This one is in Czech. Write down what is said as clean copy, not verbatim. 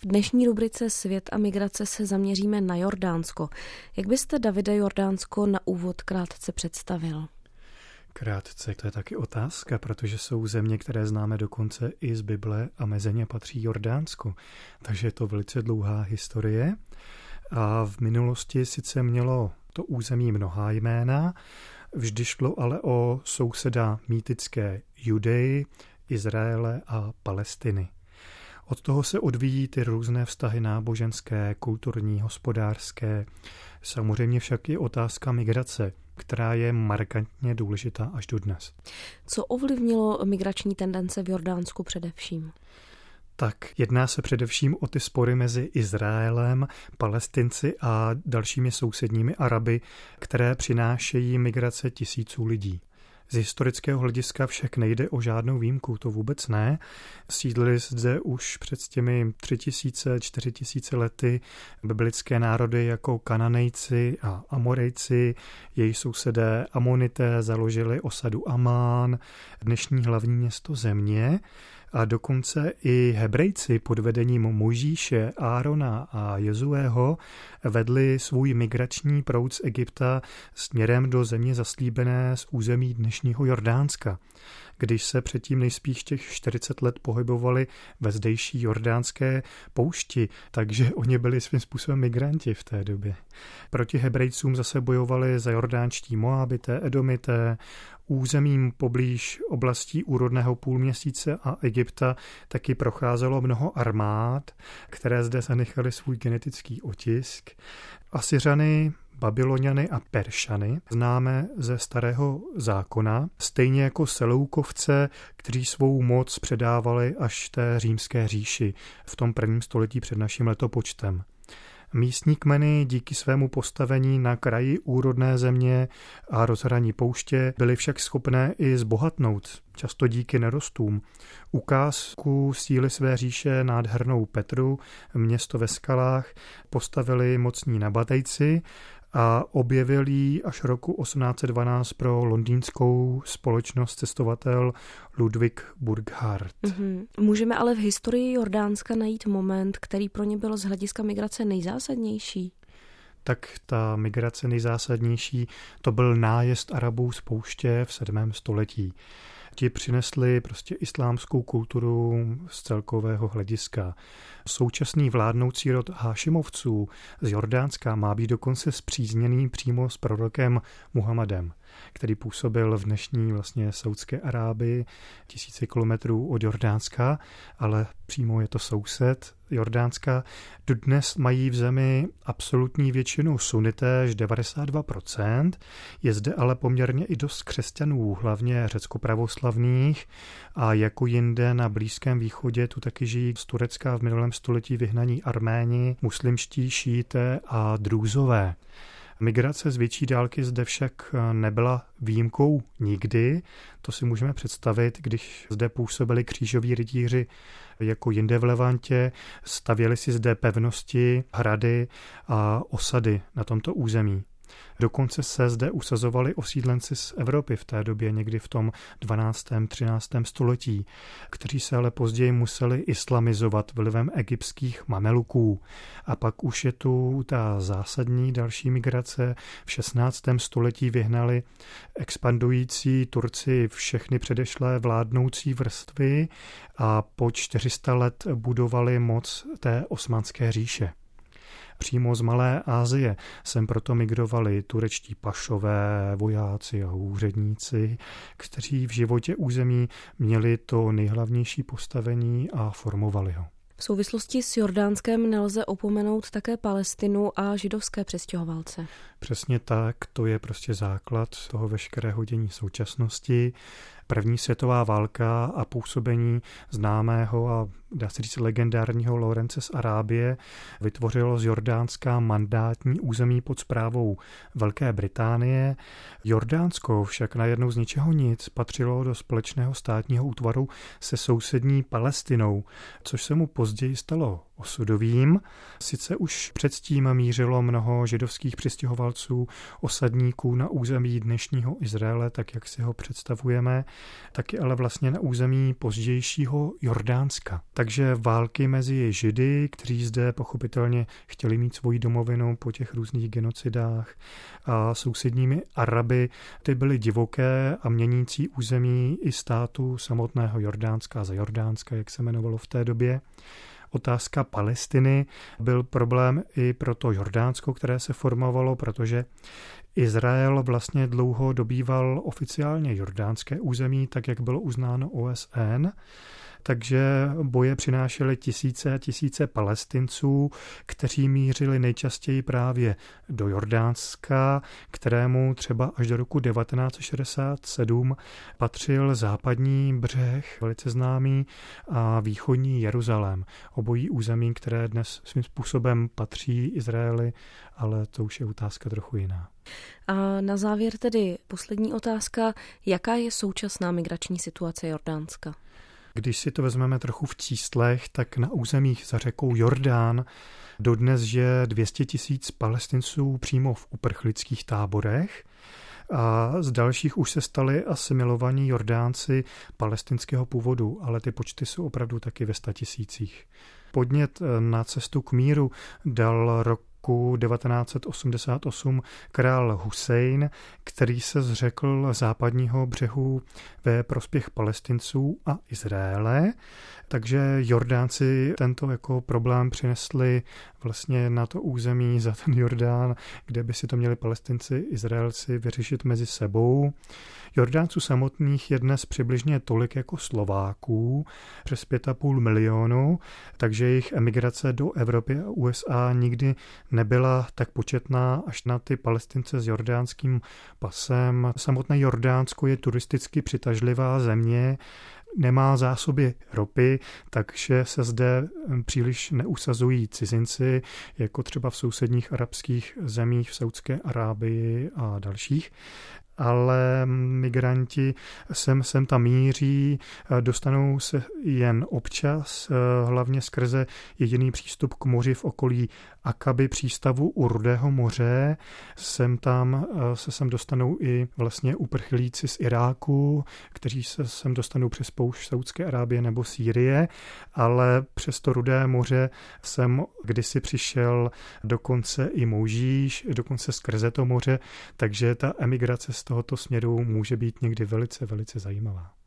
V dnešní rubrice Svět a migrace se zaměříme na Jordánsko. Jak byste, Davide, Jordánsko na úvod krátce představil? Krátce, to je taky otázka, protože jsou země, které známe dokonce i z Bible a mezi ně patří Jordánsko. Takže je to velice dlouhá historie a v minulosti sice mělo to území mnohá jména, vždy šlo ale o souseda mýtické Judeji, Izraele a Palestiny. Od toho se odvíjí ty různé vztahy náboženské, kulturní, hospodářské, samozřejmě však i otázka migrace, která je markantně důležitá až dodnes. Co ovlivnilo migrační tendence v Jordánsku především? Tak jedná se především o ty spory mezi Izraelem, Palestinci a dalšími sousedními Araby, které přinášejí migrace tisíců lidí. Z historického hlediska však nejde o žádnou výjimku, to vůbec ne. Sídlili zde už před těmi 3000, 4000 lety biblické národy jako Kananejci a Amorejci, jejich sousedé Amonité založili osadu Amán, dnešní hlavní město země, a dokonce i Hebrejci pod vedením Mojžíše, Árona a Jozuého vedli svůj migrační proud z Egypta směrem do země zaslíbené z území dnešního Jordánska. Když se předtím nejspíš těch 40 let pohybovali ve zdejší jordánské poušti, takže oni byli svým způsobem migranti v té době. Proti Hebrejcům zase bojovali za jordánští Moabité, Edomité, územím poblíž oblastí úrodného půlměsíce a Egypta taky procházelo mnoho armád, které zde zanechaly svůj genetický otisk. Asyřany, Babyloniany a Peršany známe ze Starého zákona, stejně jako Seleukovce, kteří svou moc předávali až té římské říši v tom 1. století před naším letopočtem. Místní kmeny díky svému postavení na kraji úrodné země a rozhraní pouště byly však schopné i zbohatnout, často díky nerostům. Ukázku síly své říše nádhernou Petru, město ve skalách, postavili mocní Nabatejci a objevil ji až roku 1812 pro londýnskou společnost cestovatel Ludwig Burckhardt. Můžeme ale v historii Jordánska najít moment, který pro ně byl z hlediska migrace nejzásadnější? Tak ta migrace nejzásadnější, to byl nájezd Arabů z pouště v 7. století. Ti přinesli prostě islámskou kulturu z celkového hlediska. Současný vládnoucí rod Hášimovců z Jordánska má být dokonce spřízněný přímo s prorokem Muhammadem, který působil v dnešní vlastně Saudské Arábii, tisíce kilometrů od Jordánska, ale přímo je to soused Jordánska. Dodnes mají v zemi absolutní většinu sunité, až 92%. Je zde ale poměrně i dost křesťanů, hlavně řecko-pravoslavných, a jako jinde na Blízkém východě tu taky žijí z Turecka v minulém století vyhnaní Arméni, muslimští šíité a drúzové. Migrace z větší dálky zde však nebyla výjimkou nikdy. To si můžeme představit, když zde působili křížoví rytíři jako jinde v Levantě, stavěli si zde pevnosti, hrady a osady na tomto území. Dokonce se zde usazovali osídlenci z Evropy v té době, někdy v tom 12. 13. století, kteří se ale později museli islamizovat vlivem egyptských mameluků. A pak už je tu ta zásadní další migrace. V 16. století vyhnali expandující Turci všechny předešlé vládnoucí vrstvy a po 400 let budovali moc té osmanské říše. Přímo z Malé Asie sem proto migrovali turečtí pašové, vojáci a úředníci, kteří v životě území měli to nejhlavnější postavení a formovali ho. V souvislosti s Jordánskem nelze opomenout také Palestinu a židovské přistěhovalce. Přesně tak, to je prostě základ toho veškerého dění současnosti. První světová válka a působení známého a dá se říct legendárního Lorence z Arábie vytvořilo z Jordánska mandátní území pod správou Velké Británie. Jordánsko však najednou z ničeho nic patřilo do společného státního útvaru se sousední Palestinou, což se mu později stalo osudovým. Sice už předtím mířilo mnoho židovských přistěhovalců, osadníků na území dnešního Izraele, tak jak si ho představujeme, taky ale vlastně na území pozdějšího Jordánska. Takže války mezi Židy, kteří zde pochopitelně chtěli mít svoji domovinu po těch různých genocidách, a sousedními Araby, ty byly divoké a měnící území i státu samotného Jordánska, za Jordánska, jak se jmenovalo v té době. Otázka Palestiny byl problém i pro to Jordánsko, které se formovalo, protože Izrael vlastně dlouho dobýval oficiálně jordánské území, tak jak bylo uznáno OSN, takže boje přinášely tisíce a tisíce Palestinců, kteří mířili nejčastěji právě do Jordánska, kterému třeba až do roku 1967 patřil západní břeh, velice známý, a východní Jeruzalém. Obojí území, které dnes svým způsobem patří Izraeli, ale to už je otázka trochu jiná. A na závěr tedy poslední otázka. Jaká je současná migrační situace Jordánska? Když si to vezmeme trochu v číslech, tak na územích za řekou Jordán dodnes žije 200 000 Palestinců přímo v uprchlických táborech a z dalších už se stali asimilovaní Jordánci palestinského původu, ale ty počty jsou opravdu taky ve 100 000. Podnět na cestu k míru dal roku 1988 král Husajn, který se zřekl západního břehu ve prospěch Palestinců a Izraele. Takže Jordánci tento jako problém přinesli vlastně na to území za ten Jordán, kde by si to měli Palestinci, Izraelci vyřešit mezi sebou. Jordánců samotných je dnes přibližně tolik jako Slováků, přes 5,5 milionu, takže jejich emigrace do Evropy a USA nikdy nebyla tak početná až na ty Palestince s jordánským pasem. Samotné Jordánsko je turisticky přitažlivá země, nemá zásoby ropy, takže se zde příliš neusazují cizinci, jako třeba v sousedních arabských zemích, v Saudské Arábii a dalších. Ale migranti sem tam míří, dostanou se jen občas, hlavně skrze jediný přístup k moři v okolí Akaby, přístavu u Rudého moře. Sem dostanou i vlastně uprchlíci z Iráku, kteří se sem dostanou přes poušť Saudské Arábie nebo Sýrie, ale přes to Rudé moře sem kdysi přišel dokonce i Mojžíš, dokonce skrze to moře, takže ta emigrace z tohoto směru může být někdy velice, velice zajímavá.